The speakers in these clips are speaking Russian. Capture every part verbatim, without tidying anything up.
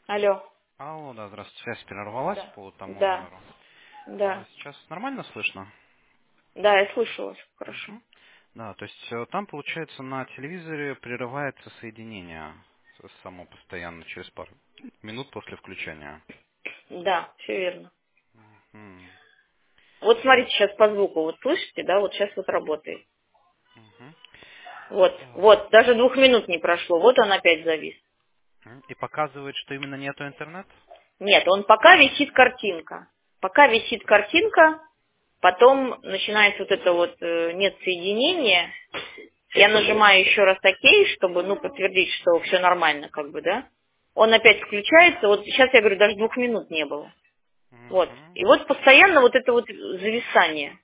Алло. Алло, да, здравствуйте. Связь прервалась Да. по тому Да. номеру. А, Да. сейчас нормально слышно? Да, я слышу вас. Хорошо. Мгм. Да, то есть э, там, получается, на телевизоре прерывается соединение с- само постоянно через пару минут после включения. Да, все верно. Мгм. Вот смотрите сейчас по звуку. Вот слышите, да? Вот сейчас вот работает. Мгм. Вот. Так. Вот. Даже двух минут не прошло. Вот он опять завис. М, И показывает, что именно нету интернет? Нет, он пока висит картинка. Пока висит картинка, потом начинается вот это вот э, нет соединения. Я нажимаю еще раз ОК, чтобы, ну, подтвердить, что все нормально, как бы, да? Он опять включается. Вот сейчас я говорю, даже двух минут не было. Вот. Мгм. И вот постоянно вот это вот зависание.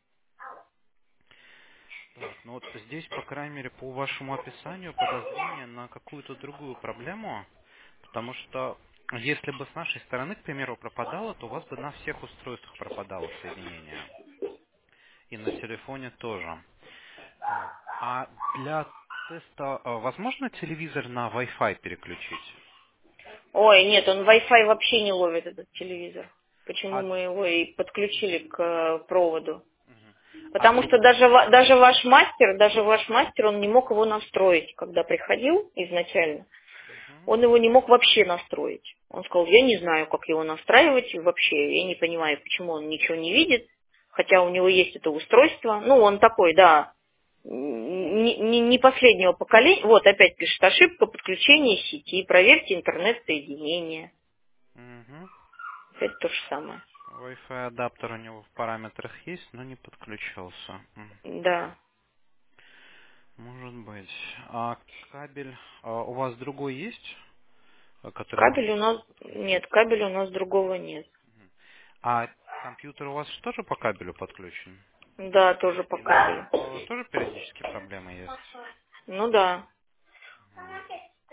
Так, ну вот здесь, по крайней мере, по вашему описанию подозрение на какую-то другую проблему. Потому что если бы с нашей стороны, к примеру, пропадало, то у вас бы на всех устройствах пропадало соединение. И на телефоне тоже. Вот. А для теста э, возможно телевизор на Wi-Fi переключить? Ой, нет, он Wi-Fi вообще не ловит, этот телевизор. Почему А, мы его и подключили к э, проводу? мгм. А Потому друг... что даже, ва- даже ваш мастер, даже ваш мастер, он не мог его настроить, когда приходил изначально. Мгм. Он его не мог вообще настроить. Он сказал, я не знаю, как его настраивать вообще. Я не понимаю, почему он ничего не видит, хотя у него есть это устройство. Ну, он такой, да, не, не- не последнего поколения. Вот опять пишет, ошибка подключения сети, проверьте интернет-соединение. Мгм. Это то же самое. Wi-Fi адаптер у него в параметрах есть, но не подключался. М. Да. Может быть. А кабель а у вас другой есть, э, который Кабель можно у было нас, подключить? нет, кабеля у нас другого нет. А компьютер у вас тоже по кабелю подключен? Да, тоже по И на нем кабелю. э, тоже периодически проблемы есть? Ну да. Мгм.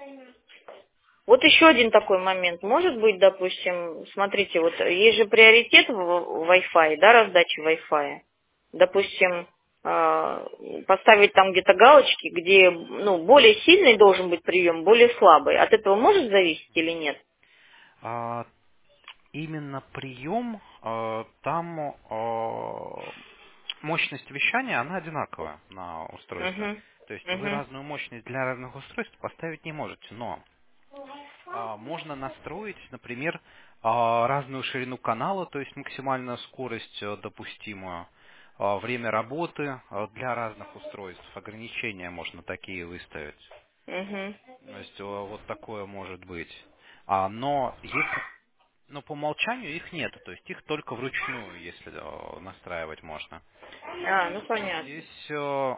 Вот еще один такой момент. Может быть, допустим, смотрите, вот есть же приоритет в в Wi-Fi, да, раздачи Wi-Fi. Допустим, э, поставить там где-то галочки, где, ну, более сильный должен быть прием, более слабый. От этого может зависеть или нет? А, именно прием, э, там э, мощность вещания, она одинаковая на устройстве. Угу. То есть вы Угу. разную мощность для разных устройств поставить не можете, но а, можно настроить, например, а, разную ширину канала, то есть максимальную скорость э, допустимую, а, время работы а, для разных устройств, ограничения можно такие выставить. Угу. То есть э, вот такое может быть. А, но если, но по умолчанию их нет, то есть их только вручную, если э, настраивать можно. А, ну И понятно. здесь э,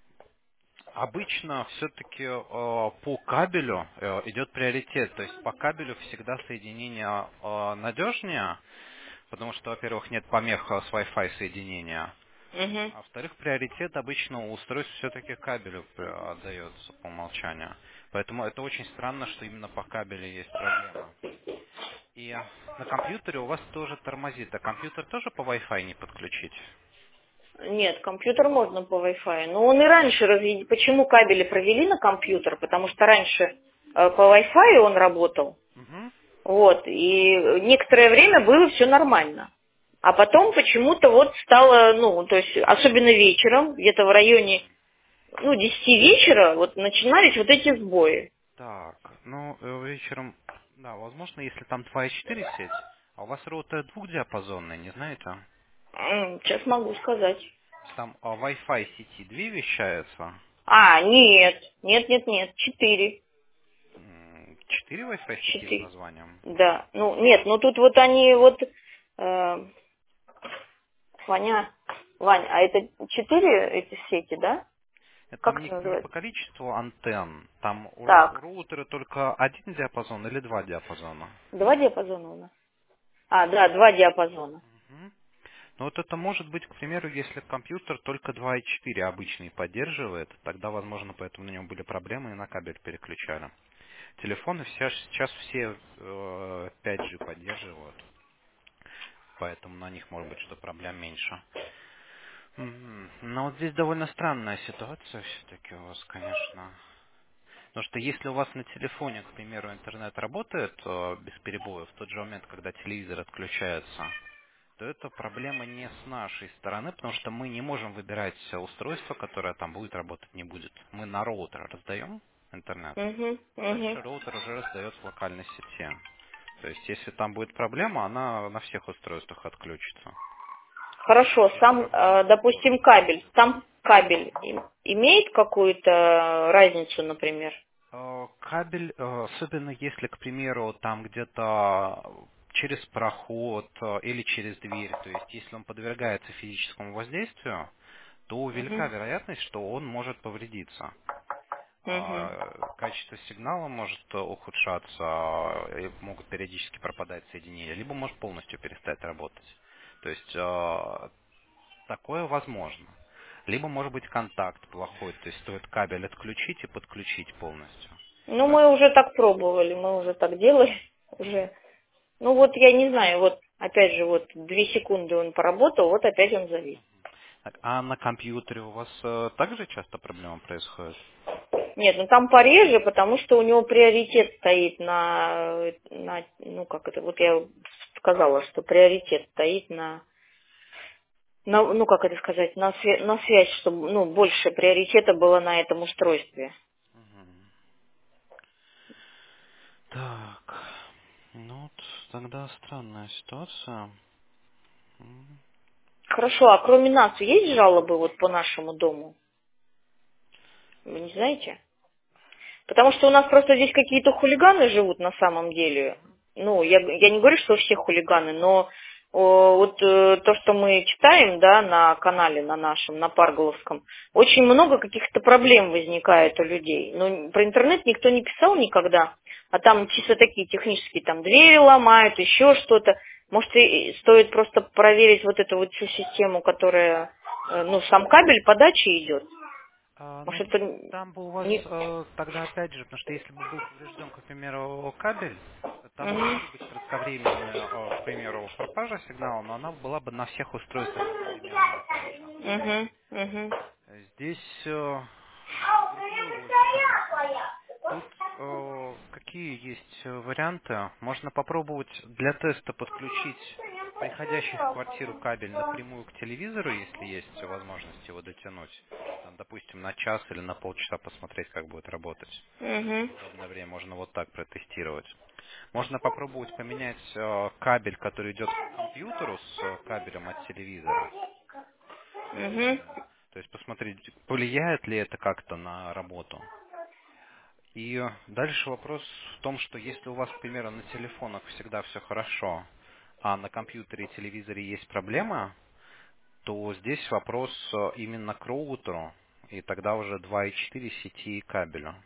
обычно все-таки по кабелю э, идет приоритет, то есть по кабелю всегда соединение э, надежнее, потому что, во-первых, нет помех э, с Wi-Fi соединения, Угу. а во-вторых, приоритет обычно у устройств все-таки кабелю э, отдается по умолчанию. Поэтому это очень странно, что именно по кабелю есть проблема. И э, на компьютере у вас тоже тормозит, а компьютер тоже по Wi-Fi не подключить? Нет, компьютер можно по Wi-Fi. Но он и раньше разве... Почему кабели провели на компьютер? Потому что раньше э, по Wi-Fi он работал. Мгм. Вот. И некоторое время было все нормально. А потом почему-то вот стало, ну, то есть, особенно вечером, где-то в районе, ну, десяти вечера, вот начинались вот эти сбои. Так, ну, э, вечером, да, возможно, если там два и четыре сеть, а у вас роутер двухдиапазонный, не знаете? М, Сейчас могу сказать. Если там а, Wi-Fi сети две вещаются, А, нет, нет, нет, нет, четыре. м, четыре Wi-Fi сети с Четыре. названием. Да. Ну, нет, ну тут вот они вот, э, Ваня, Вань, а это четыре эти сети, да? Это Как там это не, не по называется? количеству антенн, там у, ру- у Так, роутера только один диапазон или два диапазона. два диапазона у нас. А, да, два диапазона. Мгм. Ну вот это может быть, к примеру, если компьютер только два и четыре обычный поддерживает, тогда, возможно, поэтому на нем были проблемы и на кабель переключали. Телефоны все, сейчас все э, пять джи поддерживают, поэтому на них может быть что проблем меньше. Мгм. Но вот здесь довольно странная ситуация все-таки у вас, конечно. Потому что если у вас на телефоне, к примеру, интернет работает э, без перебоев в тот же момент, когда телевизор отключается, то это проблема не с нашей стороны, потому что мы не можем выбирать устройство, которое там будет работать, не будет. Мы на роутер раздаем интернет, Угу, а угу. дальше роутер уже раздает в локальной сети. То есть, если там будет проблема, она на всех устройствах отключится. Хорошо, Здесь сам, проблема э, со допустим, скоростью кабель. будет. Сам кабель им- имеет какую-то разницу, например? Э, Кабель, э, особенно если, к примеру, там где-то через проход э, или через дверь, то есть если он подвергается физическому воздействию, то велика Угу, вероятность, что он может повредиться. угу. А, Качество сигнала может э, ухудшаться, а, и могут периодически пропадать соединения, либо может полностью перестать работать. То есть э, такое возможно. Либо может быть контакт плохой, то есть стоит кабель отключить и подключить полностью. Ну, Раз- мы уже так пробовали, мы уже так делали, уже. Ну, вот я не знаю, вот опять же, вот две секунды он поработал, вот опять он завис. Так, а на компьютере у вас э, также часто проблема происходит? Нет, ну там пореже, потому что у него приоритет стоит на, на ну как это, вот я сказала, что приоритет стоит на, на ну как это сказать, на, свя- на связь, чтобы ну, больше приоритета было на этом устройстве. Мгм. Так, ну вот тогда странная ситуация. М. Хорошо, а кроме нас есть жалобы вот по нашему дому? Вы не знаете? Потому что у нас просто здесь какие-то хулиганы живут на самом деле. Ну, я, я не говорю, что все хулиганы, но о, вот э, то, что мы читаем, да, на канале, на нашем, на Парголовском, очень много каких-то проблем возникает у людей. Но про интернет никто не писал никогда, а там чисто такие технические, там двери ломают, еще что-то. Может, и стоит просто проверить вот эту вот всю систему, которая, э, ну, сам кабель подачи идет. А, ну, Может, это там бы у вас не... э, тогда опять же, потому что если бы был поврежден, к примеру, кабель, там Мгм. могла бы быть кратковременная, э, к примеру, пропажа сигнала, но она была бы на всех устройствах одновременно, опять же. Мгм, мгм. Здесь э, другую логику. Тут э, какие есть э, варианты? Можно попробовать для теста подключить приходящий в квартиру кабель напрямую к телевизору, если есть возможность его дотянуть. Там, допустим, на час или на полчаса посмотреть, как будет работать. Мгм, В удобное время можно вот так протестировать. Можно попробовать поменять э, кабель, который идет к компьютеру с э, кабелем от телевизора мгм. напрямую. То есть посмотреть, повлияет ли это как-то на работу. И дальше вопрос в том, что если у вас, к примеру, на телефонах всегда все хорошо, а на компьютере и телевизоре есть проблема, то здесь вопрос э, именно к роутеру, и тогда уже два и четыре сети и кабелю.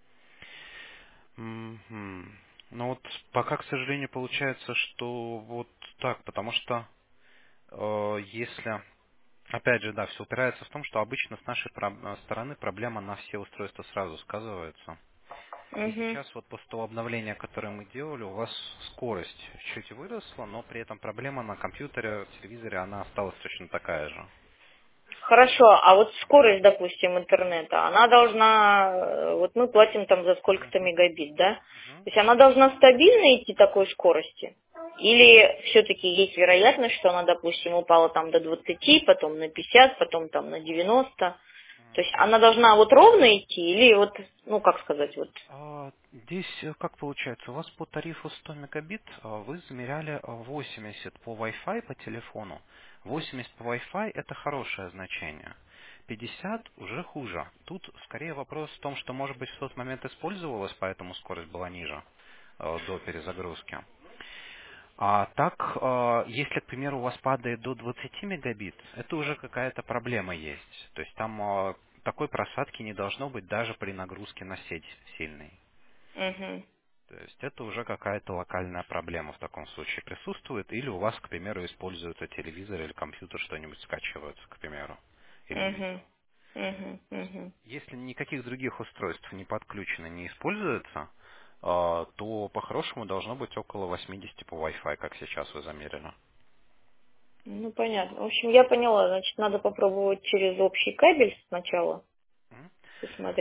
Мгм. Ну вот пока, к сожалению, получается, что вот так, потому что э, если, опять же, да, все упирается в том, что обычно с нашей про- стороны проблема на все устройства сразу сказывается. И Мгм. сейчас вот после того обновления, которое мы делали, у вас скорость чуть выросла, но при этом проблема на компьютере, телевизоре, она осталась точно такая же. Хорошо, а вот скорость, допустим, интернета, она должна, э, вот мы платим там за сколько-то Мгм. мегабит, да? Мгм. То есть она должна стабильно идти такой скорости? Или все-таки есть вероятность, что она, допустим, упала там до двадцати, потом на пятьдесят, потом там на девяносто? То есть она должна вот ровно идти или вот, ну как сказать, вот... А, Здесь э, как получается? У вас по тарифу сто мегабит а, вы замеряли а, восемьдесят по Wi-Fi по телефону. восемьдесят по Wi-Fi это хорошее значение. пятьдесят уже хуже. Тут скорее вопрос в том, что может быть в тот момент использовалась, поэтому скорость была ниже э, до перезагрузки. А так, э, если, к примеру, у вас падает до двадцати мегабит, это уже какая-то проблема есть. То есть там э, такой просадки не должно быть даже при нагрузке на сеть сильной. Мгм. То есть это уже какая-то локальная проблема в таком случае присутствует, или у вас, к примеру, используется телевизор или компьютер, что-нибудь скачивается, к примеру, или видео. Мгм. Мгм. Мгм. Если никаких других устройств не подключено, не используется, э, то по-хорошему должно быть около восьмидесяти по Wi-Fi, как сейчас вы замерили. Ну, понятно. В общем, я поняла. Значит, надо попробовать через общий кабель сначала М? посмотреть.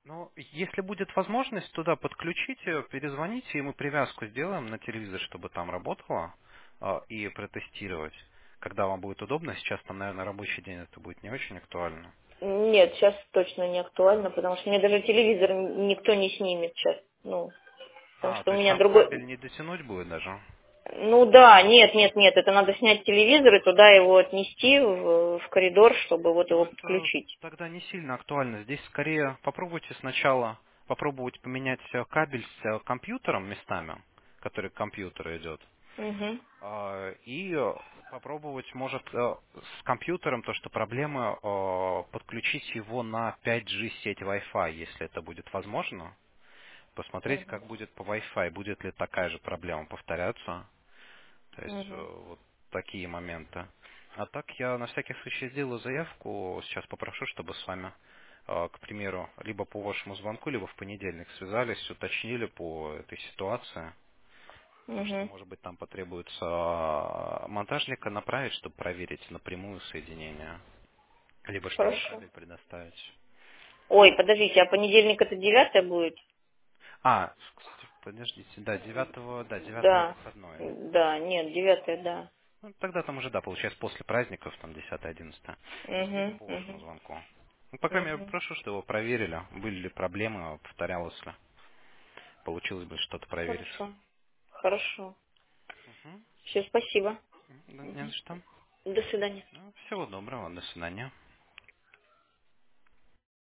Ну, если будет возможность туда подключить ее, перезвоните, и мы привязку сделаем на телевизор, чтобы там работало, а, и протестировать. Когда вам будет удобно, сейчас там, наверное, рабочий день, это будет не очень актуально. Нет, сейчас точно не актуально, потому что мне даже телевизор никто не снимет сейчас. Ну, потому А, что то у есть меня вам другой... кабель не дотянуть будет даже? Ну да, нет, нет, нет, это надо снять телевизор и туда его отнести в, в коридор, чтобы вот Ну, его это подключить. тогда не сильно актуально. Здесь скорее попробуйте сначала попробовать поменять э, кабель с э, компьютером местами, который к компьютеру идет. Угу, А, И э, попробовать, может, э, с компьютером, то, что проблема, э, подключить его на пять джи сеть Wi-Fi, если это будет возможно. Посмотреть, угу, как будет по Wi-Fi, будет ли такая же проблема повторяться. То есть угу, э, вот такие моменты. А так я на всякий случай сделаю заявку, сейчас попрошу, чтобы с вами, э, к примеру, либо по вашему звонку, либо в понедельник связались, уточнили по этой ситуации. То, что, угу. может быть, там потребуется а, монтажника направить, чтобы проверить напрямую соединение. Либо чтобы Хорошо. кабель предоставить. Ой, подождите, а понедельник это девятое будет? А, кстати, подождите, да, девятого, да, девятое Да, выходной. да, нет, девятое, да. Ну, тогда там уже, да, получается, после праздников, там, десятое, одиннадцатое. Успеем Угу, по вашему угу, звонку. Ну, по крайней мере, угу. прошу, что его проверили, были ли проблемы, повторялось ли, получилось бы что-то проверить. Хорошо, хорошо. Угу. Все, спасибо. Да, не за Мгм. что. До свидания. Ну, всего доброго, до свидания.